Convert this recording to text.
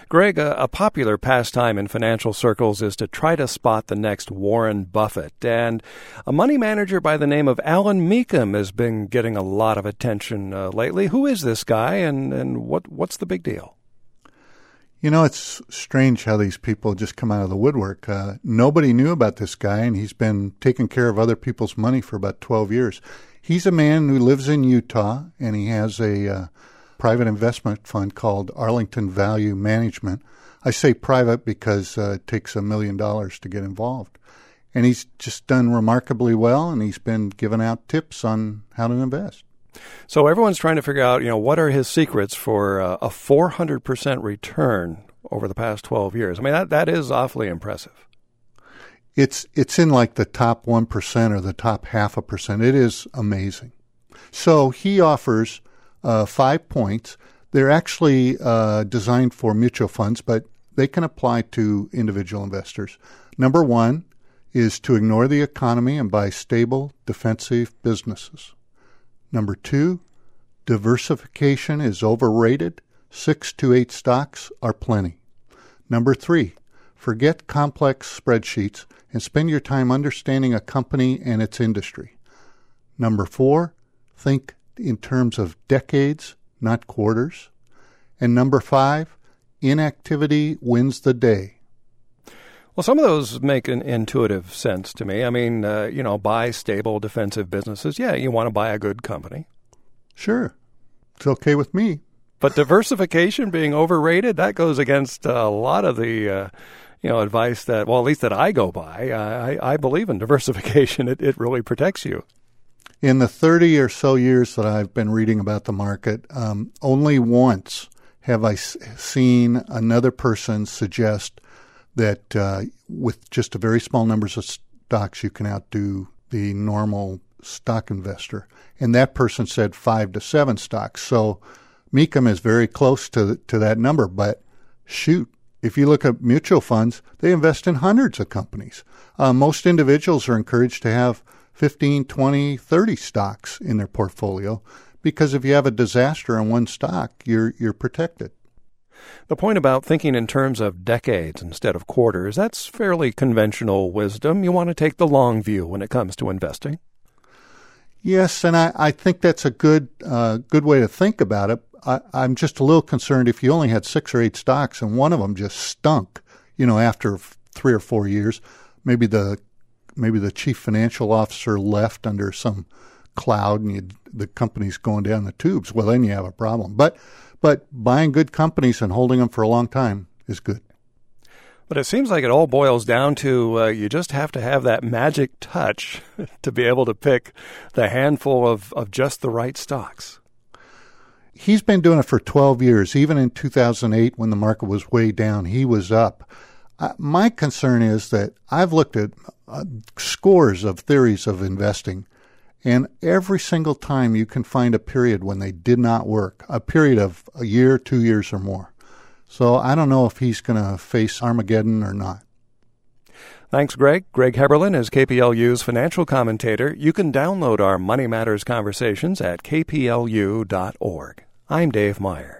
Greg, a popular pastime in financial circles is to try to spot the next Warren Buffett. And a money manager by the name of Alan Meekum has been getting a lot of attention lately. Who is this guy, and what's the big deal? You know, it's strange how these people just come out of the woodwork. Nobody knew about this guy, and he's been taking care of other people's money for about 12 years. He's a man who lives in Utah, and he has a private investment fund called Arlington Value Management. I say private because it takes $1 million to get involved. And he's just done remarkably well, and he's been giving out tips on how to invest. So everyone's trying to figure out, what are his secrets for a 400% return over the past 12 years? I mean, that is awfully impressive. It's in like the top 1% or the top 0.5%. It is amazing. So he offers 5 points. They're actually designed for mutual funds, but they can apply to individual investors. Number 1 is to ignore the economy and buy stable, defensive businesses. Number 2, diversification is overrated. 6 to 8 stocks are plenty. Number 3, forget complex spreadsheets and spend your time understanding a company and its industry. Number 4, think in terms of decades, not quarters. And number 5, inactivity wins the day. Well, some of those make an intuitive sense to me. I mean, buy stable defensive businesses. Yeah, you want to buy a good company. Sure. It's okay with me. But diversification being overrated, that goes against a lot of the, advice that, well, at least that I go by. I believe in diversification. It really protects you. In the 30 or so years that I've been reading about the market, only once have I seen another person suggest that with just a very small numbers of stocks, you can outdo the normal stock investor. And that person said 5 to 7 stocks. So Meekum is very close to that number. But shoot, if you look at mutual funds, they invest in hundreds of companies. Most individuals are encouraged to have 15, 20, 30 stocks in their portfolio because if you have a disaster in one stock, you're protected. The point about thinking in terms of decades instead of quarters, that's fairly conventional wisdom. You want to take the long view when it comes to investing. Yes, and I think that's a good way to think about it. I'm just a little concerned if you only had 6 or 8 stocks and one of them just stunk, after 3 or 4 years, maybe the chief financial officer left under some cloud and the company's going down the tubes. Well, then you have a problem. But buying good companies and holding them for a long time is good. But it seems like it all boils down to you just have to have that magic touch to be able to pick the handful of just the right stocks. He's been doing it for 12 years. Even in 2008, when the market was way down, he was up. My concern is that I've looked at scores of theories of investing, and every single time you can find a period when they did not work, a period of a year, 2 years or more. So I don't know if he's going to face Armageddon or not. Thanks, Greg. Greg Heberlein is KPLU's financial commentator. You can download our Money Matters conversations at kplu.org. I'm Dave Meyer.